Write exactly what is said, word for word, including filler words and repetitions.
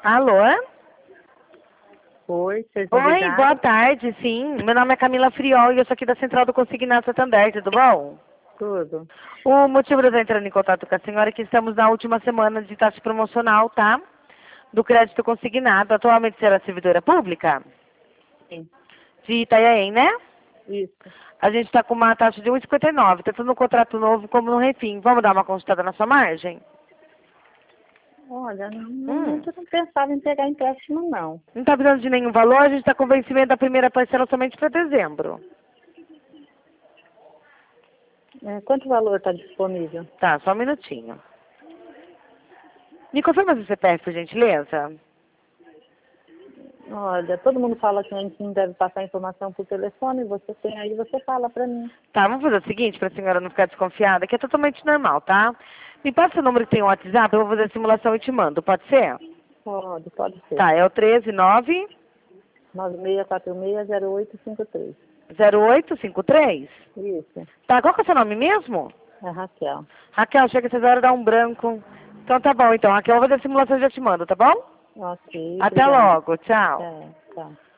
Alô? Oi, vocês me Oi, ligaram? boa tarde, sim. Meu nome é Camila Friol e eu sou aqui da Central do Consignado Santander, tudo bom? Tudo. O motivo de eu estar entrando em contato com a senhora é que estamos na última semana de taxa promocional, tá? Do crédito consignado. Atualmente será servidora pública? Sim, De Itanhaém, né? isso. A gente está com uma taxa de um vírgula cinquenta e nove, tá tudo um contrato novo como no Refim. Vamos dar uma consultada na sua margem? Olha, não, Hum. nunca não pensava em pegar empréstimo, não. Não está precisando de nenhum valor, a gente está com vencimento da primeira parcela somente para dezembro. É, quanto valor está disponível? Tá, só um minutinho. Me confirma seu C P F, por gentileza? Olha, todo mundo fala que a gente não deve passar informação por telefone, você tem aí, você fala para mim. Tá, vamos fazer o seguinte, para a senhora não ficar desconfiada, que é totalmente normal, tá? Me passa o número que tem o WhatsApp, eu vou fazer a simulação e te mando, pode ser? Pode, pode ser. Tá, é o treze nove nove seis quatro seis zero oito cinco três. zero oito cinco três. Isso, Tá, qual que é o seu nome mesmo? é Raquel. Raquel, chega essas horas, dá um branco. Então tá bom, então, Raquel, eu vou fazer a simulação e já te mando, tá bom? Ok, Até obrigada. logo, tchau. É, tá.